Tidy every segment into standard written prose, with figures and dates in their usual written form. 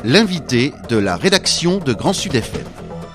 l'invité de la rédaction de Grand Sud FM.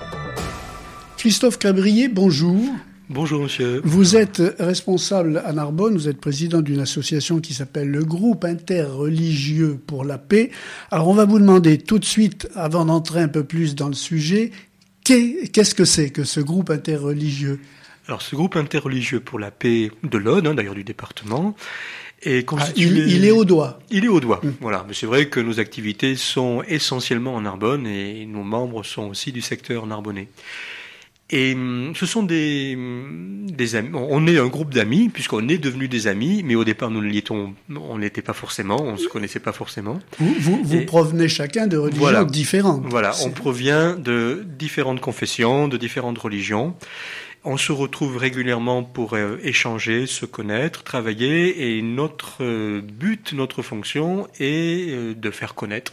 Christophe Cabrier, bonjour. Bonjour monsieur. Vous êtes responsable à Narbonne, vous êtes président d'une association qui s'appelle le Groupe interreligieux pour la paix. Alors on va vous demander tout de suite, avant d'entrer un peu plus dans le sujet, qu'est-ce que c'est que ce groupe interreligieux ? Alors ce groupe interreligieux pour la paix de l'Aude, d'ailleurs du département, est constitué... il est au doigt. Il est au doigt, voilà. Mais c'est vrai que nos activités sont essentiellement en Narbonne et nos membres sont aussi du secteur narbonnais. Et ce sont des amis. On est un groupe d'amis, puisqu'on est devenus des amis, mais au départ, on n'était pas forcément, on se connaissait pas forcément. Vous provenez chacun de religions différentes. Voilà, on provient de différentes confessions, de différentes religions. On se retrouve régulièrement pour échanger, se connaître, travailler, et notre but, notre fonction est de faire connaître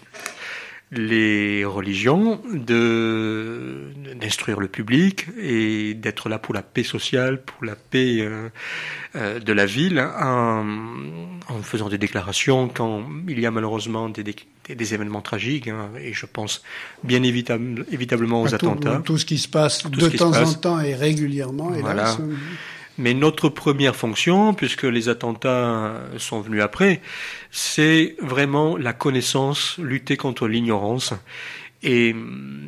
les religions, d'instruire le public et d'être là pour la paix sociale, pour la paix de la ville, en faisant des déclarations quand il y a malheureusement des événements tragiques, hein, et je pense bien évitablement aux attentats. Tout ce qui se passe de temps en temps et régulièrement. Et voilà. là, mais notre première fonction, puisque les attentats sont venus après, c'est vraiment la connaissance, lutter contre l'ignorance et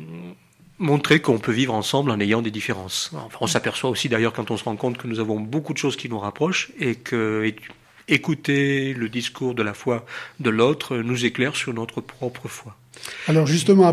montrer qu'on peut vivre ensemble en ayant des différences. Enfin, on s'aperçoit aussi d'ailleurs quand on se rend compte que nous avons beaucoup de choses qui nous rapprochent et que écouter le discours de la foi de l'autre nous éclaire sur notre propre foi. Alors justement,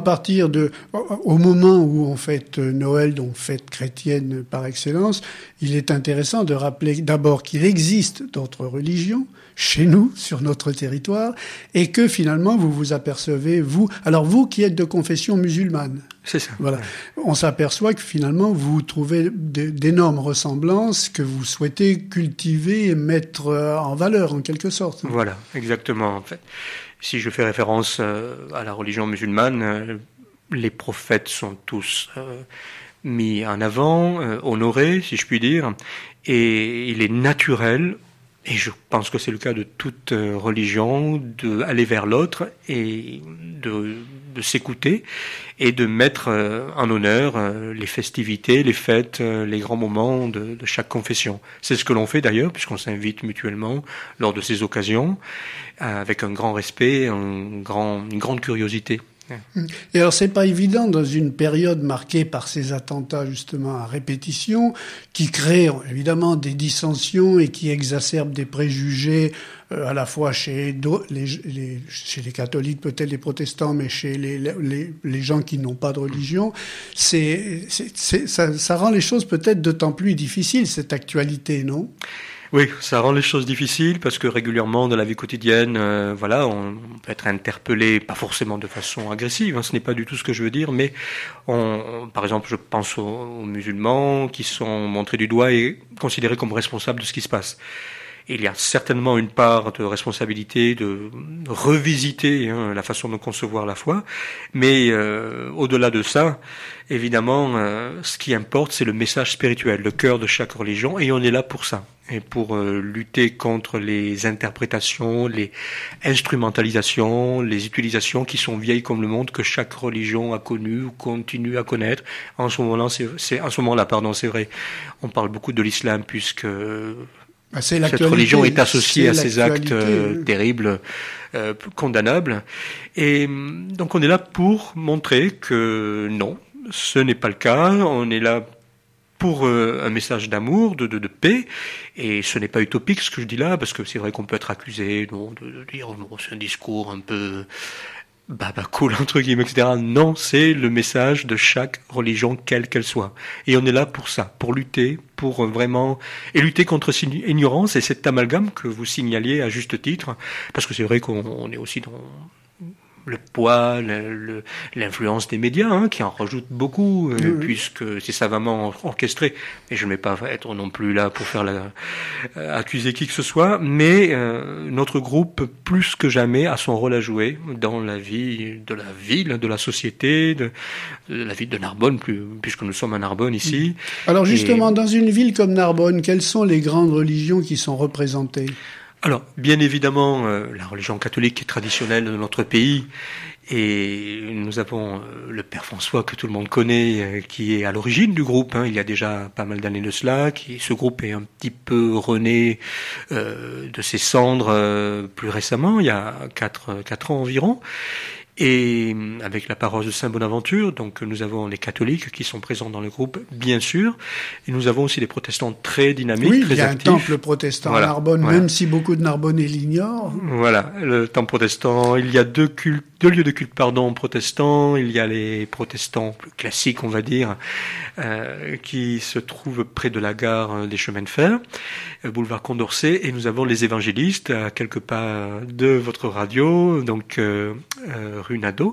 au moment où on fête Noël, donc fête chrétienne par excellence, il est intéressant de rappeler d'abord qu'il existe d'autres religions chez nous, sur notre territoire, et que finalement vous vous apercevez, vous qui êtes de confession musulmane. C'est ça. Voilà. On s'aperçoit que finalement vous trouvez d'énormes ressemblances que vous souhaitez cultiver et mettre en valeur en quelque sorte. Voilà, exactement en fait. Si je fais référence à la religion musulmane, les prophètes sont tous mis en avant, honorés, si je puis dire, et il est naturel, et je pense que c'est le cas de toute religion, d'aller vers l'autre et de s'écouter et de mettre en honneur les festivités, les fêtes, les grands moments de chaque confession. C'est ce que l'on fait d'ailleurs, puisqu'on s'invite mutuellement lors de ces occasions, avec un grand respect, une grande curiosité. Et alors c'est pas évident dans une période marquée par ces attentats justement à répétition, qui créent évidemment des dissensions et qui exacerbent des préjugés à la fois chez les catholiques, peut-être les protestants, mais chez les gens qui n'ont pas de religion. Ça rend les choses peut-être d'autant plus difficiles, cette actualité, non ? Oui, ça rend les choses difficiles parce que régulièrement dans la vie quotidienne, on peut être interpellé, pas forcément de façon agressive, ce n'est pas du tout ce que je veux dire, mais par exemple, je pense aux musulmans qui sont montrés du doigt et considérés comme responsables de ce qui se passe. Il y a certainement une part de responsabilité de revisiter la façon de concevoir la foi, mais au-delà de ça, évidemment, ce qui importe, c'est le message spirituel, le cœur de chaque religion, et on est là pour ça, et pour lutter contre les interprétations, les instrumentalisations, les utilisations qui sont vieilles comme le monde, que chaque religion a connues ou continue à connaître. En ce moment-là, c'est vrai, on parle beaucoup de l'islam puisque cette religion est associée à ces actes terribles, condamnables. Et donc on est là pour montrer que non, ce n'est pas le cas. On est là pour un message d'amour, de paix. Et ce n'est pas utopique ce que je dis là, parce que c'est vrai qu'on peut être accusé de dire c'est un discours un peu cool, entre guillemets, etc. Non, c'est le message de chaque religion, quelle qu'elle soit. Et on est là pour ça, pour lutter, pour vraiment, et lutter contre cette ignorance et cet amalgame que vous signaliez à juste titre, parce que c'est vrai qu'on est aussi dans le poids, l'influence des médias, qui en rajoutent beaucoup, puisque c'est savamment orchestré. Et je ne vais pas être non plus là pour faire accuser qui que ce soit, mais notre groupe, plus que jamais, a son rôle à jouer dans la vie de la ville, de la société, de la ville de Narbonne, puisque nous sommes à Narbonne ici. Alors justement, dans une ville comme Narbonne, quelles sont les grandes religions qui sont représentées ? Alors, bien évidemment, la religion catholique est traditionnelle de notre pays Et nous avons le père François que tout le monde connaît, qui est à l'origine du groupe. Il y a déjà pas mal d'années de cela. Ce groupe est un petit peu rené de ses cendres plus récemment, il y a 4 ans environ. Et avec la paroisse de Saint-Bonaventure, donc nous avons les catholiques qui sont présents dans le groupe, bien sûr, et nous avons aussi des protestants très dynamiques, oui, très actifs. Il y a un temple protestant à Narbonne, même si beaucoup de Narbonnais l'ignorent. Voilà, le temple protestant, il y a deux lieux de culte, protestants. Il y a les protestants plus classiques, on va dire, qui se trouvent près de la gare des chemins de fer, boulevard Condorcet, et nous avons les évangélistes à quelques pas de votre radio, donc rue Nadeau.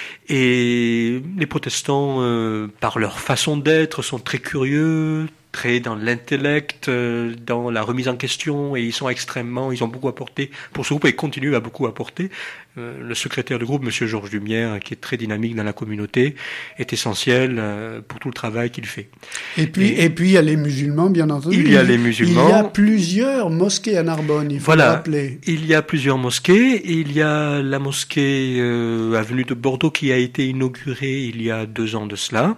Et les protestants, par leur façon d'être, sont très curieux, très dans l'intellect, dans la remise en question, et ils ont beaucoup apporté pour ce groupe et continuent à beaucoup apporter. Le secrétaire du groupe, Monsieur Georges Lumière, qui est très dynamique dans la communauté, est essentiel pour tout le travail qu'il fait. Et puis il y a les musulmans, bien entendu. Il y a les musulmans. Il y a plusieurs mosquées à Narbonne, il faut le rappeler. Il y a plusieurs mosquées. Il y a la mosquée avenue de Bordeaux qui a été inaugurée il y a 2 ans de cela,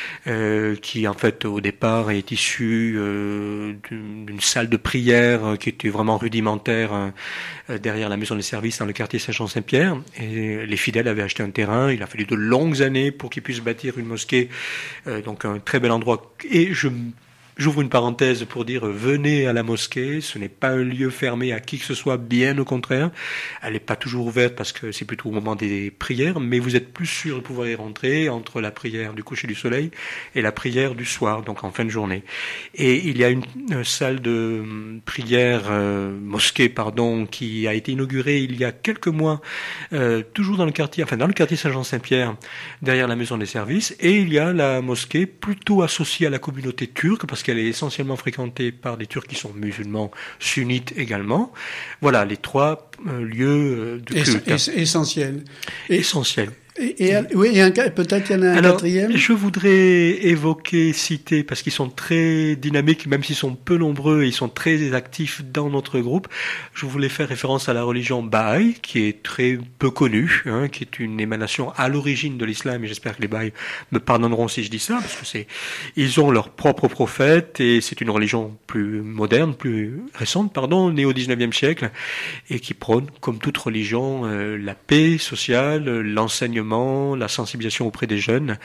qui en fait au départ est issue d'une salle de prière qui était vraiment rudimentaire derrière la maison des services dans le quartier Saint-Jean-Saint-Pierre, et les fidèles avaient acheté un terrain. Il a fallu de longues années pour qu'ils puissent bâtir une mosquée, donc un très bel endroit. Et j'ouvre une parenthèse pour dire, venez à la mosquée, ce n'est pas un lieu fermé à qui que ce soit, bien au contraire. Elle n'est pas toujours ouverte parce que c'est plutôt au moment des prières, mais vous êtes plus sûr de pouvoir y rentrer entre la prière du coucher du soleil et la prière du soir, donc en fin de journée. Et il y a une salle de prière, mosquée, qui a été inaugurée il y a quelques mois, toujours dans le quartier Saint-Jean-Saint-Pierre, derrière la maison des services, et il y a la mosquée plutôt associée à la communauté turque, parce qu'elle est essentiellement fréquentée par des Turcs qui sont musulmans sunnites également. Voilà les 3 lieux de culte. Essentiels. Essentiels. Oui, peut-être il y en a un quatrième. Je voudrais citer, parce qu'ils sont très dynamiques, même s'ils sont peu nombreux, ils sont très actifs dans notre groupe. Je voulais faire référence à la religion Baha'i, qui est très peu connue, qui est une émanation à l'origine de l'islam, et j'espère que les Baha'is me pardonneront si je dis ça, parce que ils ont leur propre prophète, et c'est une religion plus moderne, plus récente, née au 19e siècle, et qui prône, comme toute religion, la paix sociale, l'enseignement, la sensibilisation auprès des jeunes,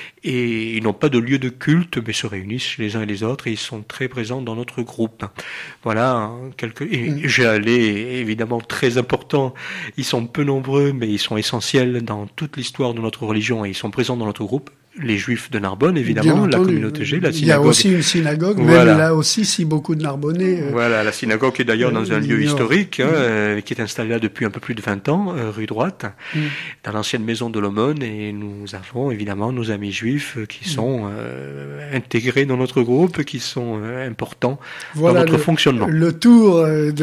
et ils n'ont pas de lieu de culte, mais se réunissent les uns et les autres, et ils sont très présents dans notre groupe. Voilà, j'ai allé, évidemment, très important, ils sont peu nombreux, mais ils sont essentiels dans toute l'histoire de notre religion, et ils sont présents dans notre groupe. Les Juifs de Narbonne, évidemment, la communauté G, la synagogue. Il y a aussi une synagogue, voilà. Même là aussi, si beaucoup de Narbonnais... Voilà, la synagogue est d'ailleurs dans un lieu historique, qui est installée là depuis un peu plus de 20 ans, rue Droite, dans l'ancienne maison de l'aumône, et nous avons évidemment nos amis juifs qui sont intégrés dans notre groupe, qui sont importants dans notre fonctionnement. Le tour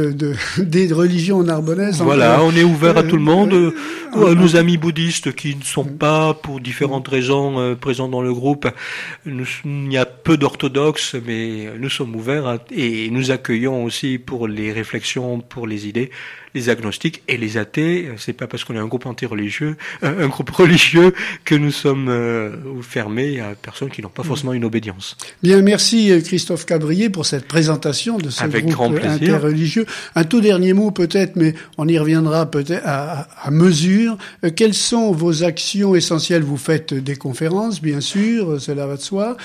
des religions narbonnaises. Voilà, on est ouvert à tout le monde, à nos amis bouddhistes qui ne sont pas, pour différentes raisons, présents dans le groupe. Il y a peu d'orthodoxes, mais nous sommes ouverts et nous accueillons aussi pour les réflexions, pour les idées, les agnostiques et les athées. C'est pas parce qu'on est un groupe anti-religieux, un groupe religieux, que nous sommes fermés à personnes qui n'ont pas forcément une obédience. Bien, merci Christophe Cabrier pour cette présentation de ce groupe interreligieux. Un tout dernier mot peut-être, mais on y reviendra peut-être à mesure. Quelles sont vos actions essentielles? Vous faites des conférences, bien sûr, cela va de soi.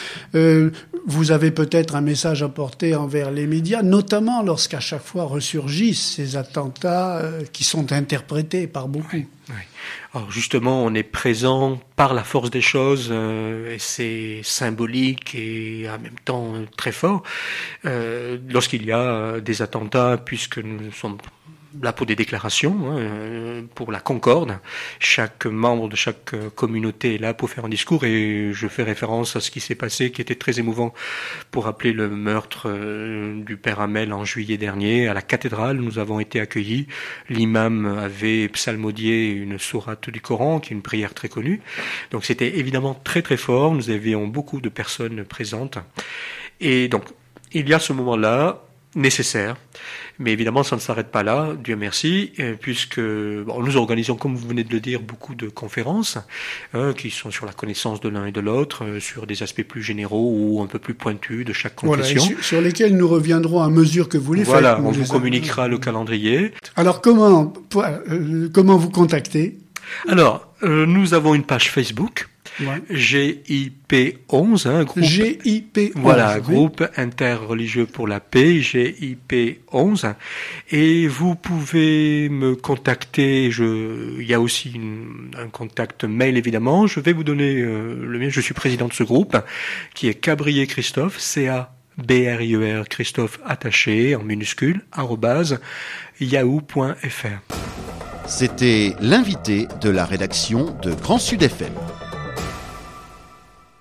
Vous avez peut-être un message à porter envers les médias, notamment lorsqu'à chaque fois ressurgissent ces attentats qui sont interprétés par beaucoup. Oui. Alors justement, on est présent par la force des choses, et c'est symbolique et en même temps très fort. Lorsqu'il y a des attentats, puisque nous sommes là pour des déclarations, pour la concorde. Chaque membre de chaque communauté est là pour faire un discours, et je fais référence à ce qui s'est passé, qui était très émouvant, pour rappeler le meurtre du père Hamel en juillet dernier. À la cathédrale, nous avons été accueillis. L'imam avait psalmodié une sourate du Coran, qui est une prière très connue. Donc c'était évidemment très très fort. Nous avions beaucoup de personnes présentes. Et donc, il y a ce moment-là, nécessaire. Mais évidemment, ça ne s'arrête pas là, Dieu merci, puisque nous organisons, comme vous venez de le dire, beaucoup de conférences qui sont sur la connaissance de l'un et de l'autre, sur des aspects plus généraux ou un peu plus pointus de chaque confession. Voilà, sur lesquels nous reviendrons à mesure que vous les faites. Voilà, on vous communiquera le calendrier. Alors, comment vous contacter ? Alors, nous avons une page Facebook. Ouais. GIP11, groupe, GIP11, voilà, oui. Groupe interreligieux pour la paix, GIP11, et vous pouvez me contacter. Il y a aussi un contact mail évidemment. Je vais vous donner le mien. Je suis président de ce groupe qui est Cabrier Christophe, CABRIER Christophe attaché en minuscule @yahoo.fr. C'était l'invité de la rédaction de Grand Sud FM.